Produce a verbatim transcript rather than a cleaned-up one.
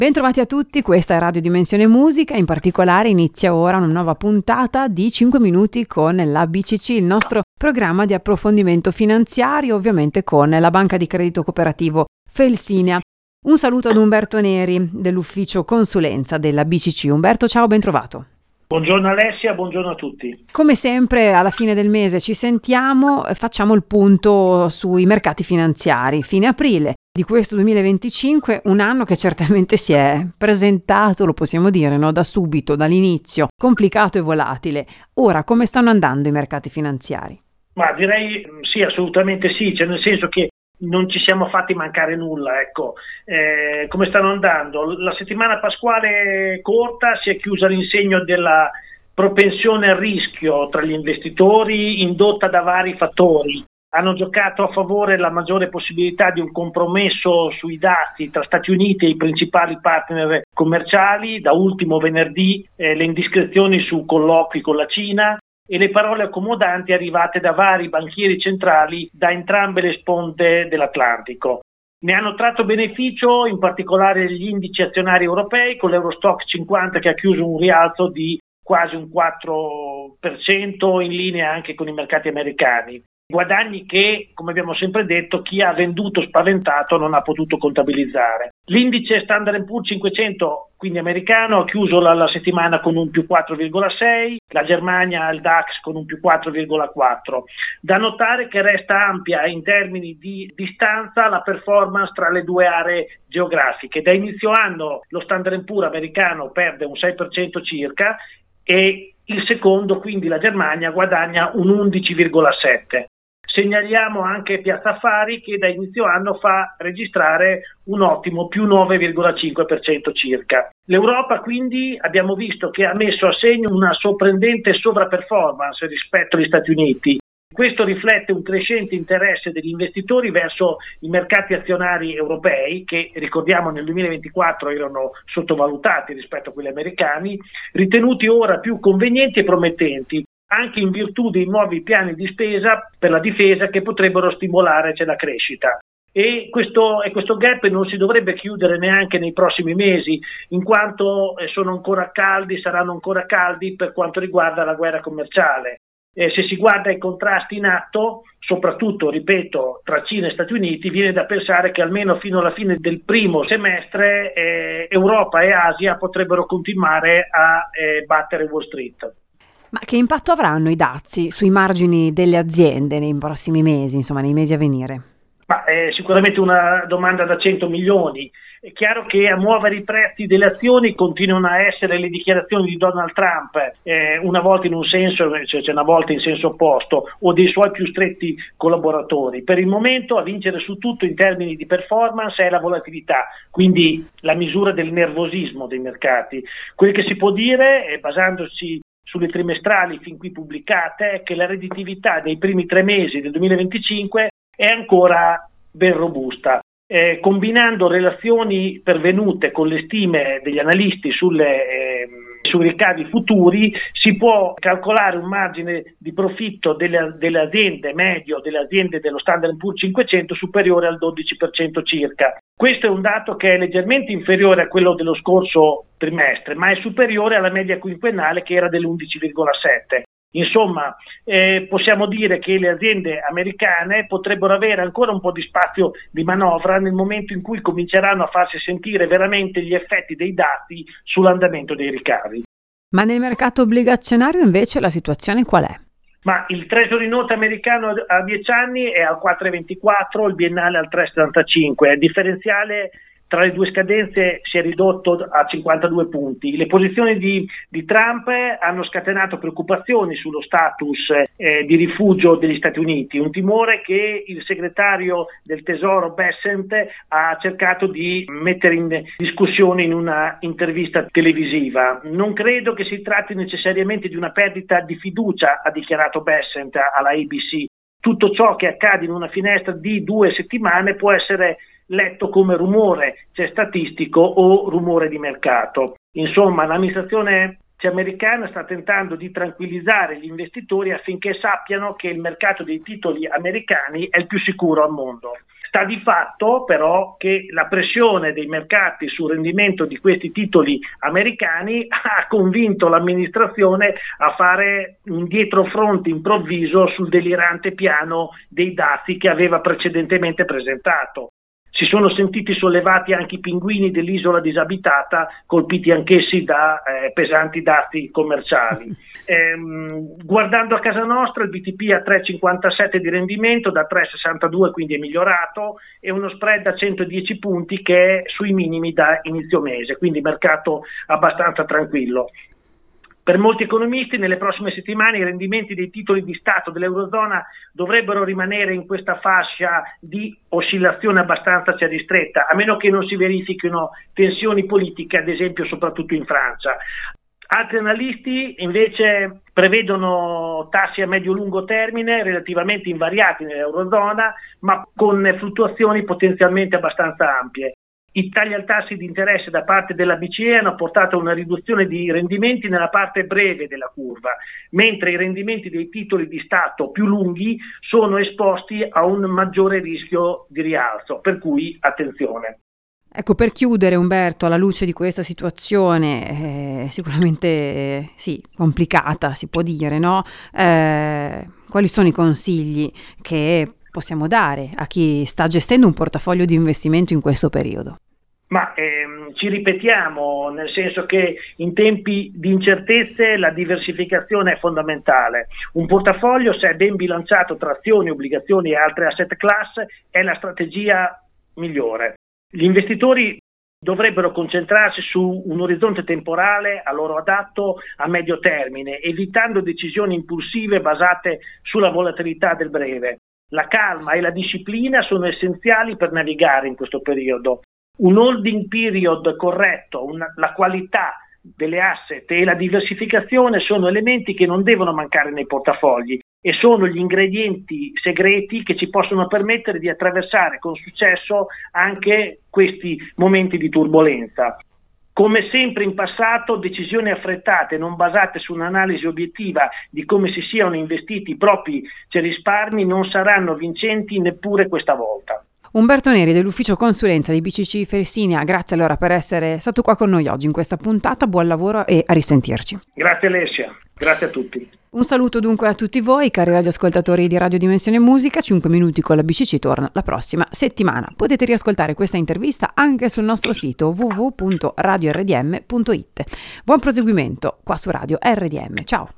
Bentrovati a tutti, questa è Radio Dimensione Musica, in particolare inizia ora una nuova puntata di cinque minuti con la B C C, il nostro programma di approfondimento finanziario, ovviamente con la banca di credito cooperativo Felsinia. Un saluto ad Umberto Neri dell'ufficio consulenza della B C C. Umberto, ciao, ben trovato. Buongiorno Alessia, buongiorno a tutti. Come sempre alla fine del mese ci sentiamo, facciamo il punto sui mercati finanziari. Fine aprile di questo duemilaventicinque, un anno che certamente si è presentato, lo possiamo dire, no? Da subito, dall'inizio, complicato e volatile. Ora, come stanno andando i mercati finanziari? Ma direi sì, assolutamente sì, cioè nel senso che non ci siamo fatti mancare nulla, ecco. Eh, come stanno andando? La settimana pasquale corta si è chiusa all'insegno della propensione al rischio tra gli investitori indotta da vari fattori. Hanno giocato a favore la maggiore possibilità di un compromesso sui dazi tra Stati Uniti e i principali partner commerciali, da ultimo venerdì eh, le indiscrezioni su colloqui con la Cina e le parole accomodanti arrivate da vari banchieri centrali da entrambe le sponde dell'Atlantico. Ne hanno tratto beneficio in particolare gli indici azionari europei, con l'Eurostoxx cinquanta che ha chiuso un rialzo di quasi un quattro per cento, in linea anche con i mercati americani. Guadagni che, come abbiamo sempre detto, chi ha venduto spaventato non ha potuto contabilizzare. L'indice Standard and Poor's cinquecento, quindi americano, ha chiuso la, la settimana con un più quattro virgola sei, la Germania, il DAX con un più quattro virgola quattro. Da notare che resta ampia in termini di distanza la performance tra le due aree geografiche. Da inizio anno lo Standard and Poor's americano perde un sei per cento circa e il secondo, quindi la Germania, guadagna un undici virgola sette. Segnaliamo anche Piazza Affari che da inizio anno fa registrare un ottimo più nove virgola cinque per cento circa. L'Europa quindi abbiamo visto che ha messo a segno una sorprendente sovraperformance rispetto agli Stati Uniti. Questo riflette un crescente interesse degli investitori verso i mercati azionari europei che, ricordiamo, nel duemilaventiquattro erano sottovalutati rispetto a quelli americani, ritenuti ora più convenienti e promettenti, anche in virtù dei nuovi piani di spesa per la difesa che potrebbero stimolare la crescita. E questo, e questo gap non si dovrebbe chiudere neanche nei prossimi mesi, in quanto sono ancora caldi, saranno ancora caldi per quanto riguarda la guerra commerciale. Eh, se si guarda i contrasti in atto, soprattutto, ripeto, tra Cina e Stati Uniti, viene da pensare che almeno fino alla fine del primo semestre eh, Europa e Asia potrebbero continuare a eh, battere Wall Street. Ma che impatto avranno i dazi sui margini delle aziende nei prossimi mesi, insomma nei mesi a venire? Ma è sicuramente una domanda da cento milioni. È chiaro che a muovere i prezzi delle azioni continuano a essere le dichiarazioni di Donald Trump, eh, una volta in un senso, cioè una volta in senso opposto, o dei suoi più stretti collaboratori. Per il momento a vincere su tutto in termini di performance è la volatilità, quindi la misura del nervosismo dei mercati. Quel che si può dire, è, basandosi sulle trimestrali fin qui pubblicate, è che la redditività dei primi tre mesi del duemilaventicinque è ancora ben robusta. Eh, combinando relazioni pervenute con le stime degli analisti sulle, eh, sui ricavi futuri, si può calcolare un margine di profitto delle, delle aziende medio, delle aziende dello Standard and Poor's cinquecento superiore al dodici per cento circa. Questo è un dato che è leggermente inferiore a quello dello scorso trimestre, ma è superiore alla media quinquennale che era dell'undici virgola sette. Insomma, eh, possiamo dire che le aziende americane potrebbero avere ancora un po' di spazio di manovra nel momento in cui cominceranno a farsi sentire veramente gli effetti dei dati sull'andamento dei ricavi. Ma nel mercato obbligazionario invece la situazione qual è? Ma il Treasury Note americano a dieci anni è al quattro virgola ventiquattro, il biennale al tre virgola settantacinque, il differenziale tra le due scadenze si è ridotto a cinquantadue punti. Le posizioni di, di Trump hanno scatenato preoccupazioni sullo status eh, di rifugio degli Stati Uniti, un timore che il segretario del Tesoro Bessent ha cercato di mettere in discussione in una intervista televisiva. Non credo che si tratti necessariamente di una perdita di fiducia, ha dichiarato Bessent alla A B C. Tutto ciò che accade in una finestra di due settimane può essere letto come rumore, cioè statistico, o rumore di mercato. Insomma, l'amministrazione americana sta tentando di tranquillizzare gli investitori affinché sappiano che il mercato dei titoli americani è il più sicuro al mondo. Sta di fatto però che la pressione dei mercati sul rendimento di questi titoli americani ha convinto l'amministrazione a fare un dietrofront improvviso sul delirante piano dei dazi che aveva precedentemente presentato. Si sono sentiti sollevati anche i pinguini dell'isola disabitata, colpiti anch'essi da eh, pesanti dazi commerciali. Ehm, guardando a casa nostra, il B T P ha tre virgola cinquantasette di rendimento, da tre virgola sessantadue, quindi è migliorato, e uno spread a centodieci punti che è sui minimi da inizio mese, quindi mercato abbastanza tranquillo. Per molti economisti nelle prossime settimane i rendimenti dei titoli di Stato dell'Eurozona dovrebbero rimanere in questa fascia di oscillazione abbastanza ristretta, a meno che non si verifichino tensioni politiche, ad esempio soprattutto in Francia. Altri analisti invece prevedono tassi a medio-lungo termine relativamente invariati nell'Eurozona, ma con fluttuazioni potenzialmente abbastanza ampie. I tagli al tassi di interesse da parte della B C E hanno portato a una riduzione di rendimenti nella parte breve della curva, mentre i rendimenti dei titoli di Stato più lunghi sono esposti a un maggiore rischio di rialzo, per cui attenzione. Ecco, per chiudere, Umberto, alla luce di questa situazione eh, sicuramente eh, sì, complicata, si può dire, no? Eh, quali sono i consigli che possiamo dare a chi sta gestendo un portafoglio di investimento in questo periodo? Ma ehm, ci ripetiamo, nel senso che in tempi di incertezze la diversificazione è fondamentale. Un portafoglio, se è ben bilanciato tra azioni, obbligazioni e altre asset class, è la strategia migliore. Gli investitori dovrebbero concentrarsi su un orizzonte temporale a loro adatto a medio termine, evitando decisioni impulsive basate sulla volatilità del breve. La calma e la disciplina sono essenziali per navigare in questo periodo. Un holding period corretto, una, la qualità delle asset e la diversificazione sono elementi che non devono mancare nei portafogli e sono gli ingredienti segreti che ci possono permettere di attraversare con successo anche questi momenti di turbolenza. Come sempre in passato, decisioni affrettate non basate su un'analisi obiettiva di come si siano investiti i propri risparmi non saranno vincenti neppure questa volta. Umberto Neri dell'ufficio consulenza di B C C Felsinia, grazie allora per essere stato qua con noi oggi in questa puntata, buon lavoro e a risentirci. Grazie Alessia, grazie a tutti. Un saluto dunque a tutti voi, cari radioascoltatori di Radio Dimensione Musica. cinque minuti con la B C C torna la prossima settimana. Potete riascoltare questa intervista anche sul nostro sito w w w punto radio r d m punto i t. Buon proseguimento qua su Radio R D M. Ciao.